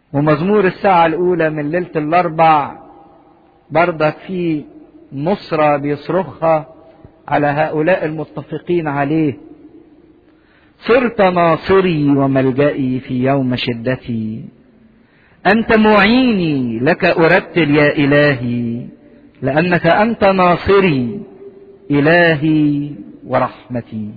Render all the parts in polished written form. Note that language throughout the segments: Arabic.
ومزمور الساعة الأولى من ليلة الأربع برضك في نصرة بيصرخها على هؤلاء المتفقين عليه. صرت ناصري وملجئي في يوم شدتي، أنت معيني لك أرتل يا إلهي، لأنك أنت ناصري إلهي ورحمتي.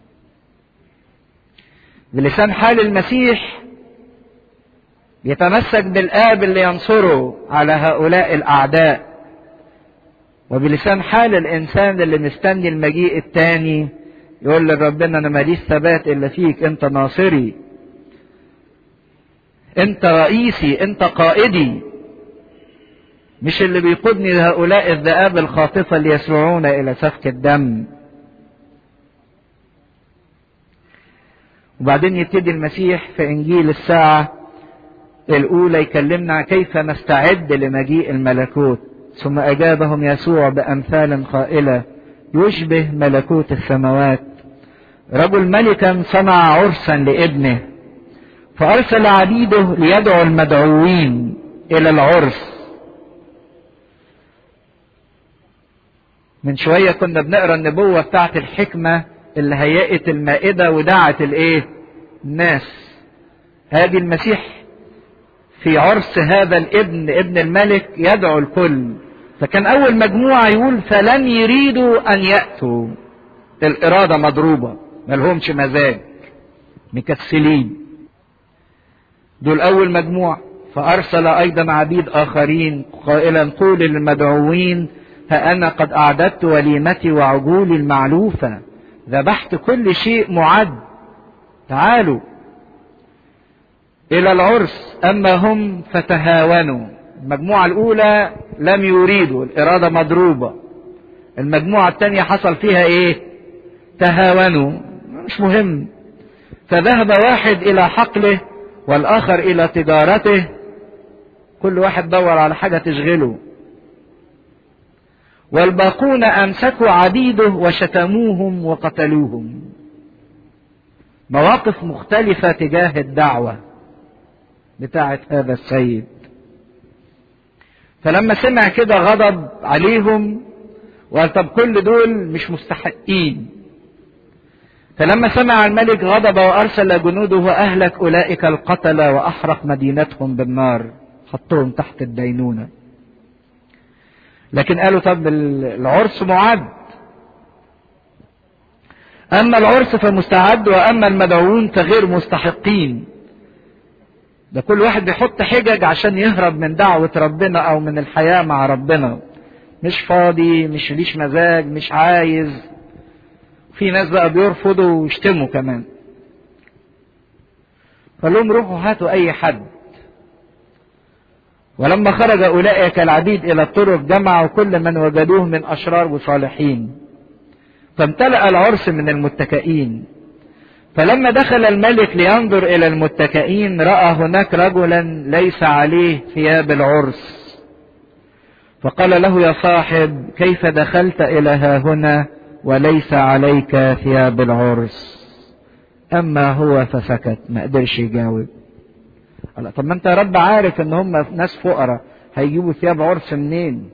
بلسان حال المسيح يتمسك بالآب اللي ينصره على هؤلاء الأعداء، وبلسان حال الإنسان اللي مستني المجيء التاني يقول لربنا أنا ماليش ثبات إلا فيك، أنت ناصري، أنت رئيسي، أنت قائدي، مش اللي بيقودني لهؤلاء الذئاب الخاطفة اللي يسرعون إلى سفك الدم. وبعدين يبتدي المسيح في إنجيل الساعة الأولى يكلمنا كيف نستعد لمجيء الملكوت. ثم أجابهم يسوع بأمثال قائلة يشبه ملكوت السماوات رجل ملكا صنع عرسا لابنه، فأرسل عبيده ليدعو المدعوين إلى العرس. من شوية كنا بنقرأ النبوة بتاعت الحكمة اللي هيئت المائدة ودعت الناس. هذه المسيح في عرس هذا الابن ابن الملك يدعو الكل. فكان أول مجموعة يقول فلن يريدوا أن يأتوا، الإرادة مضروبة، ملهمش مزاج، مكسلين. دول أول مجموعة. فأرسل أيضا عبيد آخرين قائلا قول للمدعوين ها أنا قد أعددت وليمتي وعجولي المعلوفة، ذبحت كل شيء معد، تعالوا إلى العرس. أما هم فتهاونوا. المجموعة الأولى لم يريدوا، الإرادة مضروبة. المجموعة الثانية حصل فيها إيه؟ تهاونوا، مش مهم. فذهب واحد إلى حقله والآخر إلى تجارته، كل واحد دور على حاجة تشغله. والباقون أمسكوا عبيده وشتموهم وقتلوهم. مواقف مختلفة تجاه الدعوة بتاعت هذا السيد. فلما سمع كده غضب عليهم وقال طب كل دول مش مستحقين. فلما سمع الملك غضب وأرسل جنوده وأهلك أولئك القتلة وأحرق مدينتهم بالنار، حطهم تحت الدينونة. لكن قالوا طب العرس معد، أما العرس فمستعد وأما المدعوون فغير مستحقين. ده كل واحد بيحط حجج عشان يهرب من دعوة ربنا أو من الحياة مع ربنا. مش فاضي، مش ليش مزاج، مش عايز. في ناس بقى بيرفضوا ويشتموا كمان. قال لهم روحوا هاتوا أي حد. ولما خرج أولئك العبيد إلى الطرق جمعوا كل من وجدوه من أشرار وصالحين، فامتلأ العرس من المتكئين. فلما دخل الملك لينظر إلى المتكئين رأى هناك رجلا ليس عليه ثياب العرس، فقال له يا صاحب كيف دخلت إلى ها هنا وليس عليك ثياب العرس؟ أما هو فسكت، ما قدرش يجاوب. قال طب ما انت يا رب عارف ان هم ناس فقراء، هيجيبوا ثياب عرس منين؟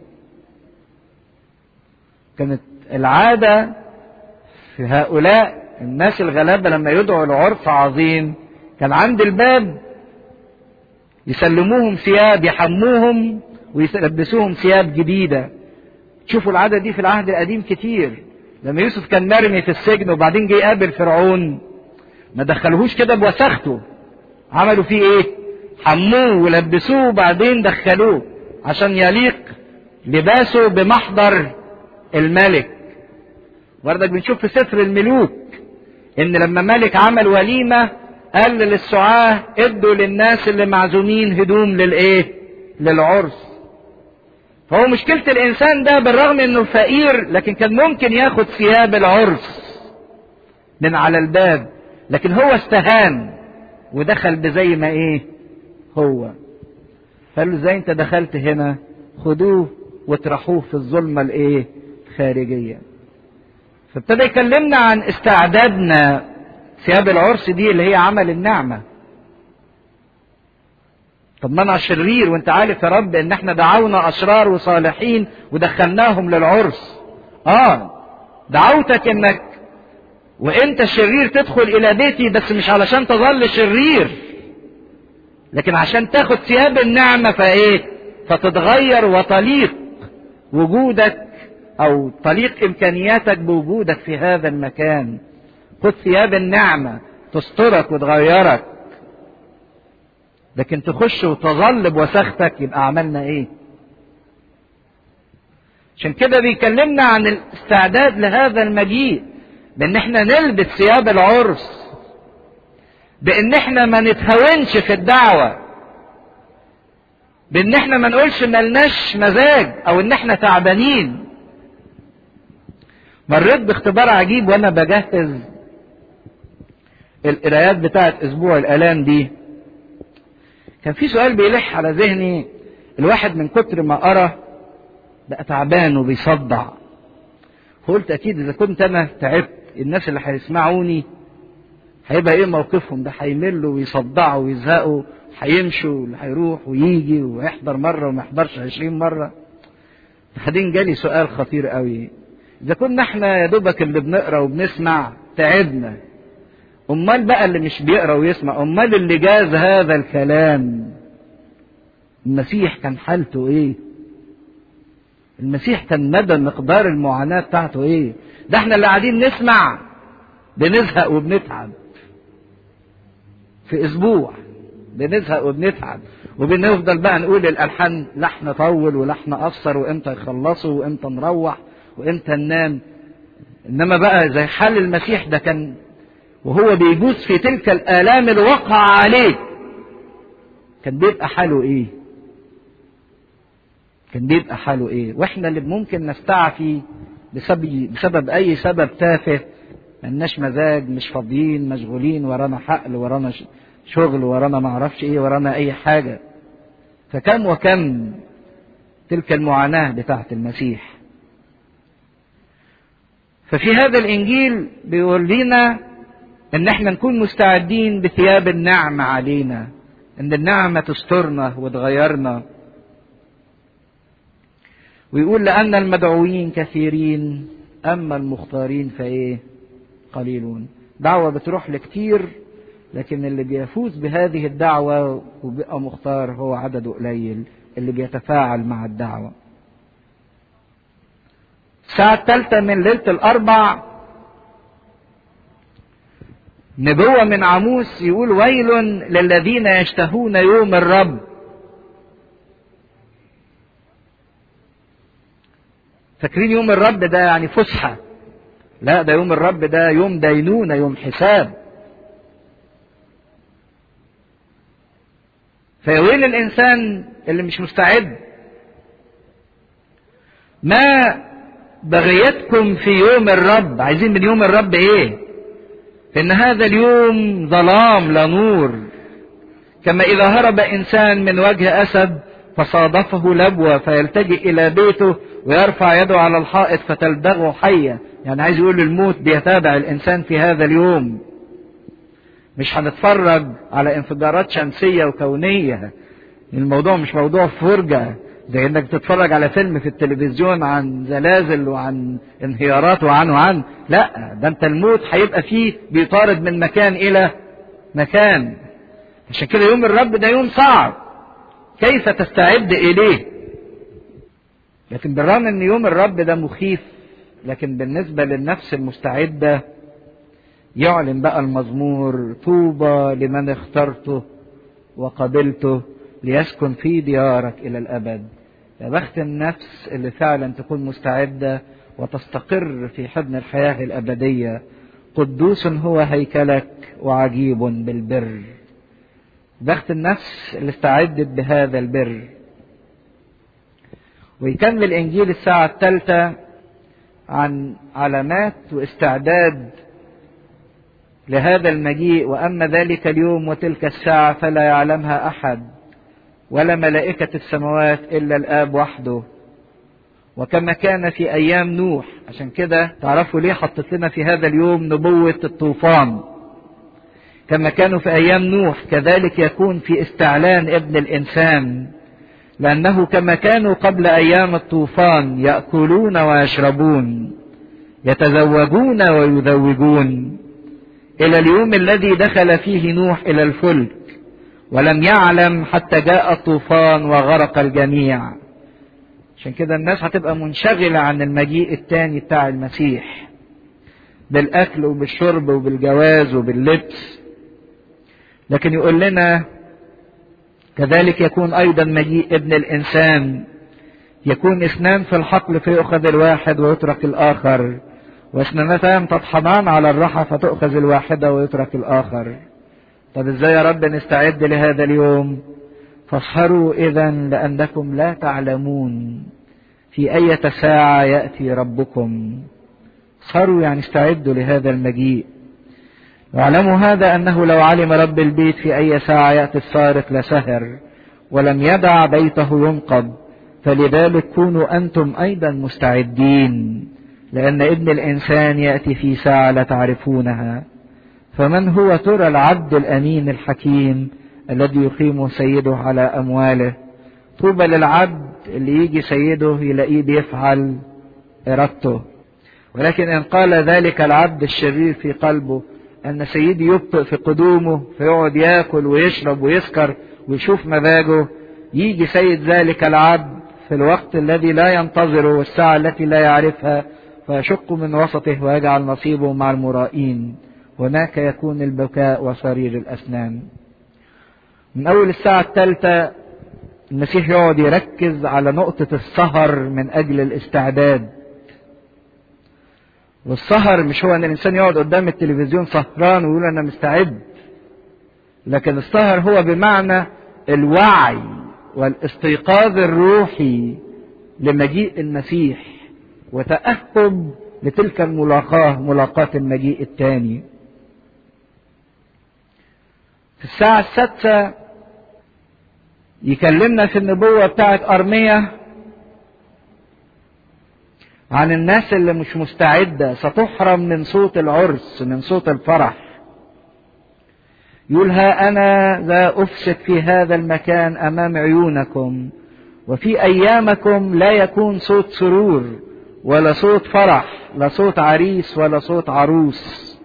كانت العادة في هؤلاء الناس الغلابة لما يدعوا لعرس عظيم كان عند الباب يسلموهم ثياب، يحموهم ويلبسوهم ثياب جديدة. تشوفوا العادة دي في العهد القديم كتير. لما يوسف كان مرمي في السجن وبعدين جه يقابل فرعون، ما دخلوهوش كده بوساخته، عملوا فيه ايه؟ حموه ولبسوه وبعدين دخلوه عشان يليق لباسه بمحضر الملك. وردك بنشوف في سفر الملوك ان لما ملك عمل وليمة قال للسعاة ادوا للناس اللي معزومين هدوم للايه؟ للعرس. فهو مشكلة الانسان ده بالرغم انه فقير لكن كان ممكن ياخد ثياب العرس من على الباب، لكن هو استهان ودخل بزي ما ايه هو. قال له ازاي انت دخلت هنا؟ خدوه واطرحوه في الظلمة الايه خارجية. فابتدى يكلمنا عن استعدادنا. ثياب العرس دي اللي هي عمل النعمة. طب ما انا شرير وانت عارف يا رب ان احنا دعونا اشرار وصالحين ودخلناهم للعرس. دعوتك انك وانت شرير تدخل الى بيتي، بس مش علشان تظل شرير، لكن عشان تاخد ثياب النعمة فتتغير وتليق وجودك او تليق امكانياتك بوجودك في هذا المكان. خد ثياب النعمة تسترك وتغيرك، لكن تخش وتظل بوساختك يبقى عملنا ايه؟ عشان كده بيكلمنا عن الاستعداد لهذا المجيء، بان احنا نلبس ثياب العرس، بان احنا ما نتهاونش في الدعوة، بان احنا ما نقولش ملناش مزاج او ان احنا تعبانين. مريت باختبار عجيب وانا بجهز القرايات بتاعت اسبوع الالام دي. كان في سؤال بيلح على ذهني، الواحد من كتر ما قرا بقى تعبان وبيصدع. فقلت اكيد اذا كنت انا تعبت، الناس اللي هيسمعوني هيبقى ايه موقفهم؟ ده هيملوا ويصدعوا ويزهقوا، هيمشوا، اللي هيروح ويجي ويحضر مره وما يحضرش 20 مره. بعدين جالي سؤال خطير قوي، اذا كنا احنا يا دوبك اللي بنقرا وبنسمع تعبنا، امال بقى اللي مش بيقرا ويسمع، امال اللي جاز هذا الكلام المسيح كان حالته ايه؟ المسيح كان مدى مقدار المعاناة بتاعته ايه؟ ده احنا اللي قاعدين نسمع بنزهق وبنتعب في اسبوع، بنزهق وبنتعب، وبنفضل بقى نقول الالحان لحن طول ولحن قصر، وامتى يخلصوا وامتى نروح وامتى ننام. انما بقى زي حال المسيح ده كان وهو بيجوز في تلك الآلام الواقعة عليه، كان بيبقى حاله ايه؟ كان بيبقى حاله ايه؟ واحنا اللي ممكن نستعفي بسبب اي سبب تافه، ملناش مزاج، مش فاضيين، مشغولين، ورانا حقل، ورانا شغل، ورانا معرفش ايه، ورانا اي حاجة. فكم وكم تلك المعاناة بتاعت المسيح. ففي هذا الانجيل بيقول لنا ان احنا نكون مستعدين بثياب النعمة علينا، ان النعمة تسترنا وتغيرنا. ويقول لأن المدعوين كثيرين أما المختارين قليلون. دعوة بتروح لكتير، لكن اللي بيفوز بهذه الدعوة وبيبقى مختار هو عدده قليل اللي بيتفاعل مع الدعوة. الساعة 3 من ليلة الأربع نبوة من عاموس يقول ويل للذين يشتهون يوم الرب. فاكرين يوم الرب ده يعني فسحة؟ لا، ده يوم الرب ده يوم دينونة، يوم حساب. فيويل الإنسان اللي مش مستعد. ما بغيتكم في يوم الرب، عايزين من يوم الرب ايه؟ إن هذا اليوم ظلام لا نور، كما إذا هرب إنسان من وجه أسد فصادفه لبوة فيلتجئ إلى بيته ويرفع يده على الحائط فتلدغه حية. يعني عايز يقول الموت بيتابع الإنسان في هذا اليوم. مش هنتفرج على انفجارات شمسية وكونية، الموضوع مش موضوع فرجة زي انك تتفرج على فيلم في التلفزيون عن زلازل وعن انهيارات وعن لا، ده انت الموت هيبقى فيه بيطارد من مكان الى مكان. عشان كده يوم الرب ده يوم صعب، كيف تستعد اليه؟ لكن بالرغم ان يوم الرب ده مخيف، لكن بالنسبة للنفس المستعدة يعلن بقى المزمور طوبى لمن اخترته وقبلته ليسكن في ديارك إلى الأبد. يا بخت النفس اللي فعلا تكون مستعدة وتستقر في حضن الحياة الأبدية. قدوس هو هيكلك وعجيب بالبر. بخت النفس اللي استعدت بهذا البر. ويكمل الإنجيل الساعة 3 عن علامات واستعداد لهذا المجيء. وأما ذلك اليوم وتلك الساعة فلا يعلمها أحد ولا ملائكة السماوات إلا الآب وحده. وكما كان في أيام نوح. عشان كده تعرفوا ليه حطت لنا في هذا اليوم نبوة الطوفان. كما كانوا في أيام نوح كذلك يكون في استعلان ابن الإنسان، لأنه كما كانوا قبل أيام الطوفان يأكلون ويشربون يتزوجون ويزوجون إلى اليوم الذي دخل فيه نوح إلى الفلك ولم يعلم حتى جاء الطوفان وغرق الجميع. عشان كده الناس هتبقى منشغلة عن المجيء التاني بتاع المسيح، بالأكل وبالشرب وبالجواز وباللبس. لكن يقول لنا كذلك يكون أيضا مجيء ابن الإنسان، يكون اثنان في الحقل فيؤخذ الواحد ويترك الآخر، واثنتان تطحنان على الرحى فتؤخذ الواحدة ويترك الآخر. طب ازاي يا رب نستعد لهذا اليوم؟ فاسهروا إذا لأنكم لا تعلمون في أي ساعة يأتي ربكم. اسهروا يعني استعدوا لهذا المجيء. واعلموا هذا أنه لو علم رب البيت في أي ساعة يأتي السارق لسهر ولم يدع بيته ينقض، فلذلك كونوا أنتم أيضا مستعدين، لأن ابن الإنسان يأتي في ساعة لا تعرفونها. فمن هو ترى العبد الأمين الحكيم الذي يقيم سيده على أمواله؟ طوبى للعبد اللي يجي سيده يلاقيه بيفعل إرادته. ولكن إن قال ذلك العبد الشرير في قلبه أن سيدي يبطئ في قدومه فيقعد يأكل ويشرب ويسكر ويشوف مزاجه، يجي سيد ذلك العبد في الوقت الذي لا ينتظره والساعة التي لا يعرفها فيشق من وسطه ويجعل نصيبه مع المرائين. هناك يكون البكاء وصرير الأسنان. من أول الساعة 3 المسيح يقعد يركز على نقطة السهر من أجل الاستعداد. والسهر مش هو أن الإنسان يقعد قدام التلفزيون سهران ويقول أنا مستعد، لكن السهر هو بمعنى الوعي والاستيقاظ الروحي لمجيء المسيح وتأهب لتلك ملاقاة المجيء الثاني. في الساعة 6 يكلمنا في النبوة بتاعت أرميا عن الناس اللي مش مستعدة ستحرم من صوت العرس، من صوت الفرح. يقول ها أنا ذا أفسد في هذا المكان أمام عيونكم، وفي أيامكم لا يكون صوت سرور ولا صوت فرح، لا صوت عريس ولا صوت عروس.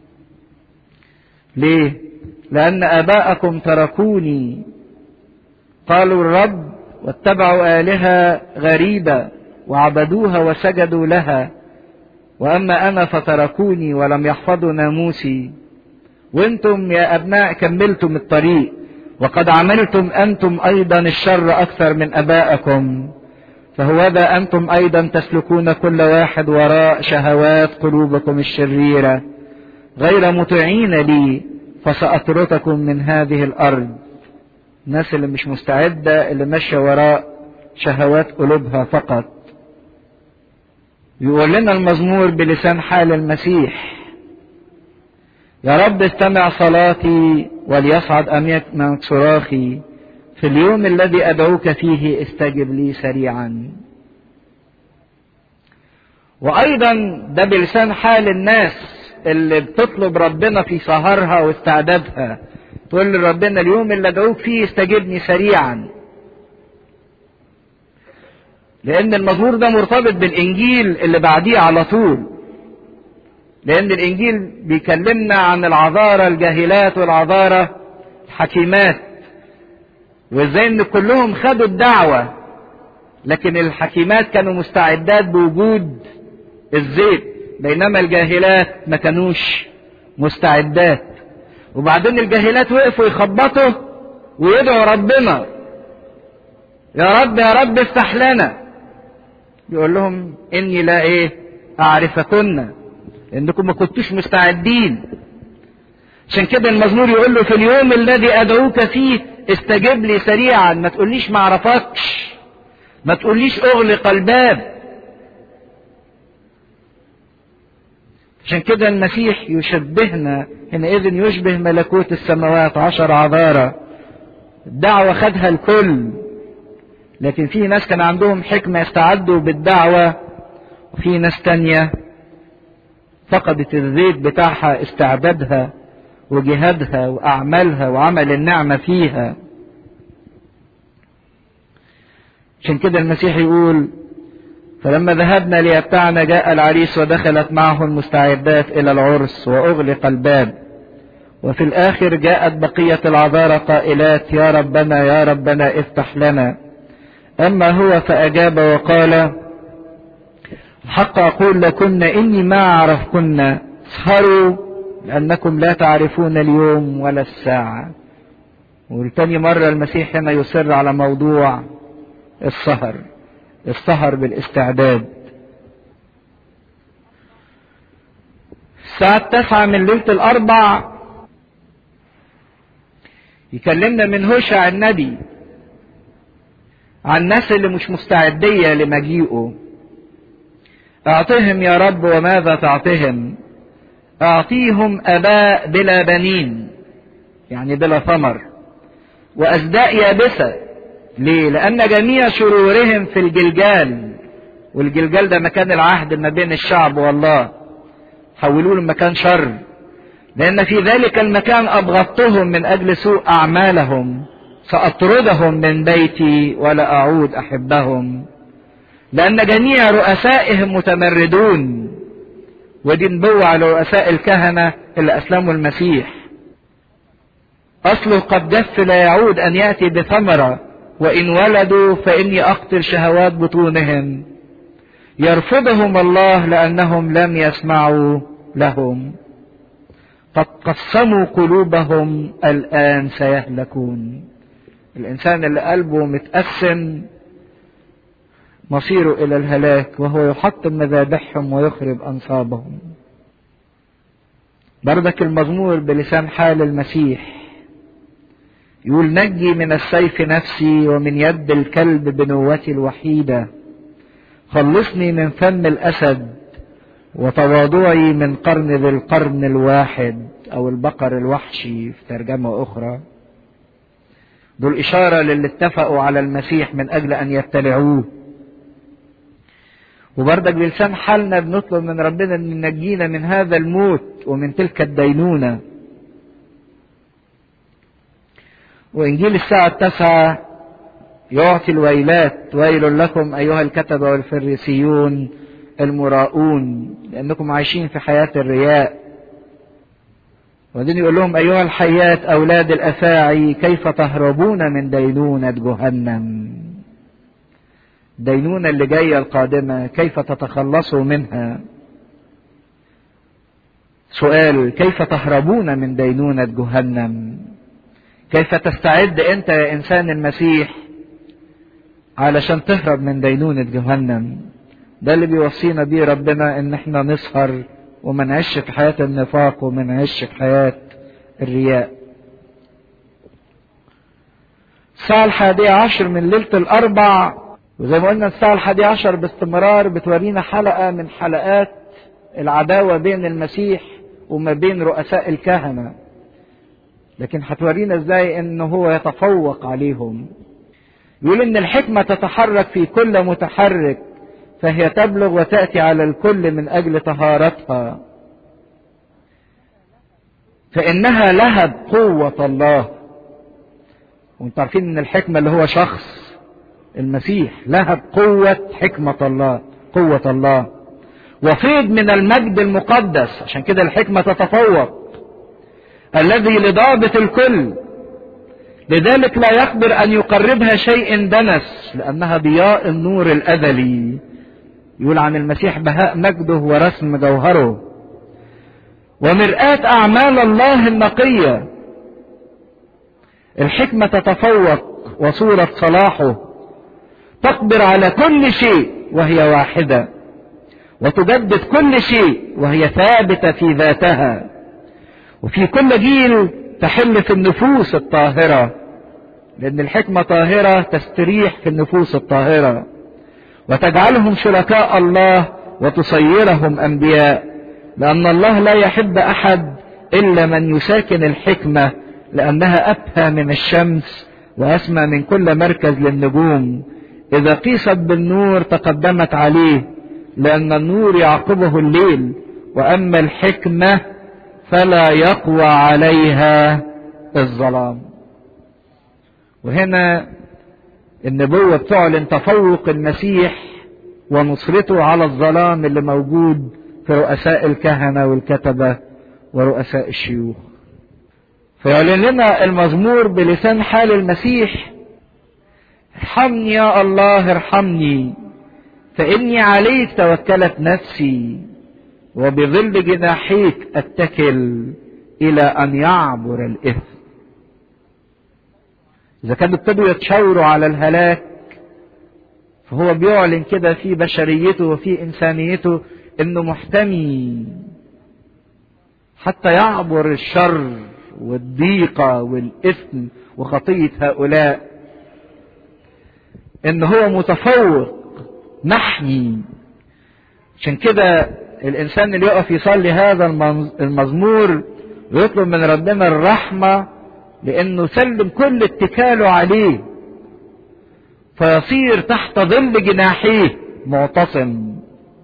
ليه؟ لأن آباءكم تركوني قالوا الرب واتبعوا آلهة غريبة وعبدوها وسجدوا لها، وأما أنا فتركوني ولم يحفظوا ناموسي. وانتم يا أبناء كملتم الطريق وقد عملتم أنتم أيضا الشر أكثر من أبائكم، فهوذا أنتم أيضا تسلكون كل واحد وراء شهوات قلوبكم الشريرة غير مطيعين لي، فسأطردكم من هذه الأرض. الناس اللي مش مستعدة، اللي ماشية وراء شهوات قلوبها فقط. يقول لنا المزمور بلسان حال المسيح: يا رب استمع صلاتي وليصعد أمامك صراخي، في اليوم الذي أدعوك فيه استجب لي سريعا. وأيضا ده بلسان حال الناس اللي بتطلب ربنا في سهرها واستعدادها، تقول لربنا اليوم اللي أدعوك فيه استجبني سريعا. لأن المزمور ده مرتبط بالإنجيل اللي بعديه على طول، لأن الإنجيل بيكلمنا عن العذارى الجاهلات والعذارى الحكيمات، وإزاي إن كلهم خدوا الدعوة، لكن الحكيمات كانوا مستعدات بوجود الزيت، بينما الجاهلات ما كانوش مستعدات. وبعدين الجاهلات وقفوا يخبطوا ويدعوا ربنا: يا رب يا رب افتح لنا. يقول لهم إني لا أعرفكن، إنكم ما كنتوش مستعدين. عشان كده المزمور يقول له في اليوم الذي أدعوك فيه استجب لي سريعا. ما تقوليش ما اعرفكش، ما تقوليش اغلق الباب. عشان كده المسيح يشبهنا حينئذ، يشبه ملكوت السماوات 10 عذارى. الدعوة خدها الكل، لكن في ناس كان عندهم حكمة يستعدوا بالدعوة، وفي ناس تانية فقدت الزيت بتاعها استعدادها وجهادها وأعمالها وعمل النعمة فيها. عشان كده المسيح يقول: فلما ذهبنا ليبتعنا جاء العريس ودخلت معه المستعدات إلى العرس وأغلق الباب. وفي الآخر جاءت بقية العذارى قائلات: يا ربنا يا ربنا افتح لنا. أما هو فأجاب وقال: الحق أقول لكن إني ما أعرفكن، اسهروا لأنكم لا تعرفون اليوم ولا الساعة. والتاني مرة المسيح هنا يصر على موضوع السهر بالاستعداد. الساعة 9 من ليلة الأربع يكلمنا من هوشع النبي عن الناس اللي مش مستعدية لمجيئه. أعطهم يا رب وماذا تعطهم؟ أعطيهم آباء بلا بنين، يعني بلا ثمر، وأزداء يابسة. ليه؟ لأن جميع شرورهم في الجلجال، والجلجال ده مكان العهد ما بين الشعب والله، حولوه لمكان شر. لأن في ذلك المكان أبغضتهم من أجل سوء أعمالهم، سأطردهم من بيتي ولا أعود أحبهم. لأن جميع رؤسائهم متمردون. ودي نبوة على رؤساء الكهنة اللي أسلموا المسيح. أصله قد جف لا يعود أن يأتي بثمرة، وإن ولدوا فإني أقتل شهوات بطونهم. يرفضهم الله لأنهم لم يسمعوا لهم. قد قسموا قلوبهم الآن سيهلكون. الإنسان اللي قلبه متقسم مصيره إلى الهلاك، وهو يحطم مذابحهم ويخرب أنصابهم. بردك المزمور بلسان حال المسيح يقول: نجي من السيف نفسي ومن يد الكلب بنوتي الوحيدة. خلصني من فم الأسد وتواضعي من قرن ذي القرن الواحد، أو البقر الوحشي في ترجمة أخرى. دول إشارة للي اتفقوا على المسيح من أجل أن يبتلعوه. وبردك بلسان حالنا بنطلب من ربنا أن ينجينا من هذا الموت ومن تلك الدينونة. وإنجيل الساعة 9 يعطي الويلات: ويل لكم أيها الكتبة والفريسيون المراؤون، لأنكم عايشين في حياة الرياء. وبعدين يقول لهم: أيها الحيات أولاد الأفاعي، كيف تهربون من دينونة جهنم؟ الدينونة اللي جاية القادمة كيف تتخلصوا منها؟ سؤال: كيف تهربون من دينونة جهنم؟ كيف تستعد أنت يا إنسان المسيح علشان تهرب من دينونة جهنم؟ ده اللي بيوصينا بيه ربنا، ان احنا نسهر وما نعيش في حياة النفاق وما نعيش في حياة الرياء. الساعة 11 من ليلة الأربع، وزي ما قلنا الساعة 11 باستمرار بتورينا حلقة من حلقات العداوة بين المسيح وما بين رؤساء الكهنة، لكن هتورينا ازاي انه هو يتفوق عليهم. يقول ان الحكمة تتحرك في كل متحرك، فهي تبلغ وتأتي على الكل من أجل طهارتها، فإنها لهب قوة الله. وانتم عارفين ان الحكمة اللي هو شخص المسيح لهب قوة حكمة الله، قوة الله، وفيض من المجد المقدس. عشان كده الحكمة تتفوق، الذي لضابط الكل، لذلك لا يقدر أن يقربها شيء دنس، لأنها ضياء النور الأزلي. يقول عن المسيح: بهاء مجده ورسم جوهره، ومرآة أعمال الله النقية. الحكمة تتفوق وصورة صلاحه، تقدر على كل شيء وهي واحدة، وتجدد كل شيء وهي ثابتة في ذاتها، وفي كل جيل تحل في النفوس الطاهرة، لأن الحكمة طاهرة تستريح في النفوس الطاهرة، وتجعلهم شركاء الله وتصيرهم أنبياء، لأن الله لا يحب أحد إلا من يساكن الحكمة، لأنها أبهى من الشمس وأسمى من كل مركز للنجوم. إذا قيست بالنور تقدمت عليه، لأن النور يعقبه الليل، وأما الحكمة فلا يقوى عليها الظلام. وهنا النبوة بتعلن تفوق المسيح ونصرته على الظلام اللي موجود في رؤساء الكهنة والكتبة ورؤساء الشيوخ. فيعلن لنا المزمور بلسان حال المسيح: ارحمني يا الله ارحمني، فإني عليك توكلت نفسي، وبظل جناحيك أتكل إلى أن يعبر الإثم. إذا كانوا ابتدوا يتشاوروا على الهلاك، فهو بيعلن كده في بشريته وفي إنسانيته إنه محتمي حتى يعبر الشر والضيقة والإثم وخطية هؤلاء، إن هو متفوق محمي. عشان كده الإنسان اللي يقف يصلي هذا المزمور ويطلب من ربنا الرحمة، لأنه سلم كل اتكاله عليه، فيصير تحت ظل جناحيه معتصم.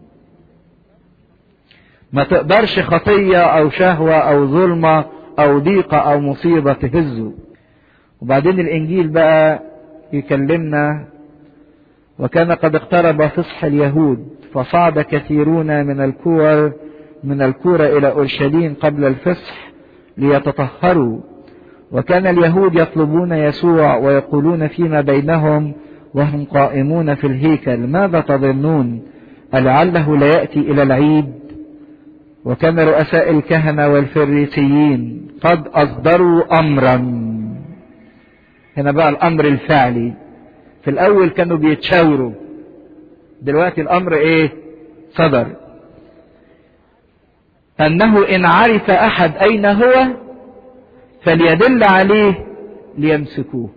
ما تقدرش خطية أو شهوة أو ظلمة أو ضيقة أو مصيبة تهزه. وبعدين الإنجيل بقى يكلمنا: وكان قد اقترب فصح اليهود، فصعد كثيرون من الكورة إلى أورشليم قبل الفصح ليتطهروا. وكان اليهود يطلبون يسوع ويقولون فيما بينهم وهم قائمون في الهيكل: ماذا تظنون؟ ألعله لا يأتي إلى العيد؟ وكان رؤساء الكهنة والفريسيين قد أصدروا أمرا. هنا بقى الأمر الفعلي. في الأول كانوا بيتشاوروا، دلوقتي الأمر إيه؟ صدر. أنه إن عرف أحد أين هو فليدل عليه ليمسكوه.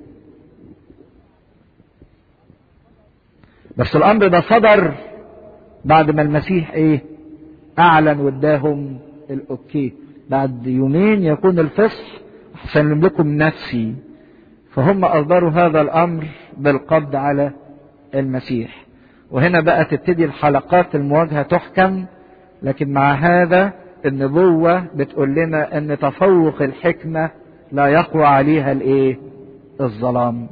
بس الأمر ده صدر بعد ما المسيح إيه؟ أعلن واداهم الأوكي. بعد يومين يكون الفصح، أسلم لكم نفسي. فهم أصدروا هذا الأمر بالقبض على المسيح. وهنا بقى تبتدي الحلقات المواجهة تحكم. لكن مع هذا النبوة بتقول لنا ان تفوق الحكمة لا يقوى عليها الايه؟ الظلام.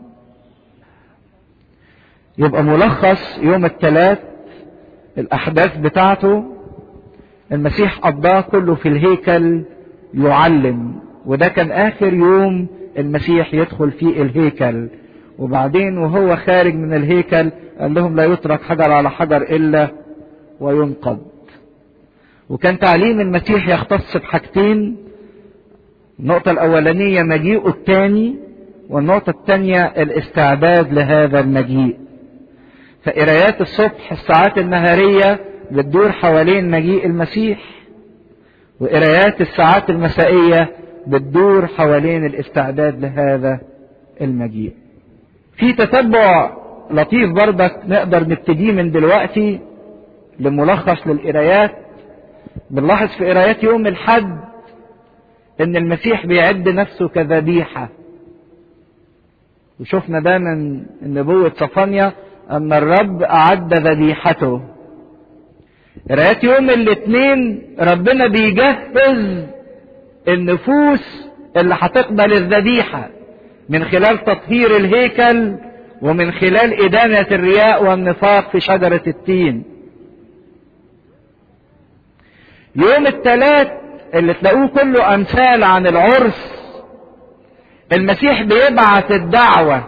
يبقى ملخص يوم الثلاث الاحداث بتاعته: المسيح قضاه كله في الهيكل يعلم، وده كان اخر يوم المسيح يدخل فيه الهيكل. وبعدين وهو خارج من الهيكل قال لهم: لا يترك حجر على حجر الا وينقض. وكان تعليم المسيح يختص بحاجتين: النقطة الأولانية مجيئه الثاني، والنقطة الثانية الاستعداد لهذا المجيء. فقرايات الصبح الساعات النهارية بتدور حوالين مجيء المسيح، وقرايات الساعات المسائية بتدور حوالين الاستعداد لهذا المجيء. في تتبع لطيف برضك نقدر نبتديه من دلوقتي لملخص للقرايات. بنلاحظ في قرايات يوم الحد ان المسيح بيعد نفسه كذبيحة، وشفنا ده من نبوة صفانيا ان الرب اعد ذبيحته. قرايات يوم الاثنين ربنا بيجهز النفوس اللي هتقبل الذبيحة من خلال تطهير الهيكل ومن خلال إدانة الرياء والنفاق في شجرة التين. يوم الثلاث اللي تلاقوه كله أمثال عن العرس، المسيح بيبعث الدعوة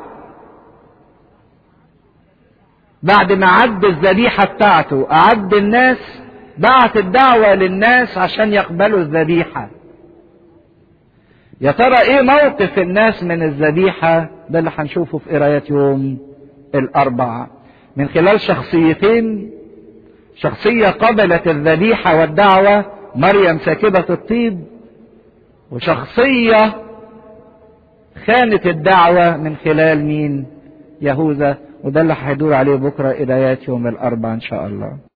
بعد ما عد الذبيحة بتاعته، أعد الناس، بعت الدعوة للناس عشان يقبلوا الذبيحة. يا ترى ايه موقف الناس من الذبيحة؟ ده اللي هنشوفه في قرايات يوم الأربعاء من خلال شخصيتين: شخصية قبلت الذبيحة والدعوة مريم ساكبة الطيب، وشخصية خانت الدعوة من خلال مين؟ يهوذا. وده اللي هيدور عليه بكرة قرايات يوم الأربعاء إن شاء الله.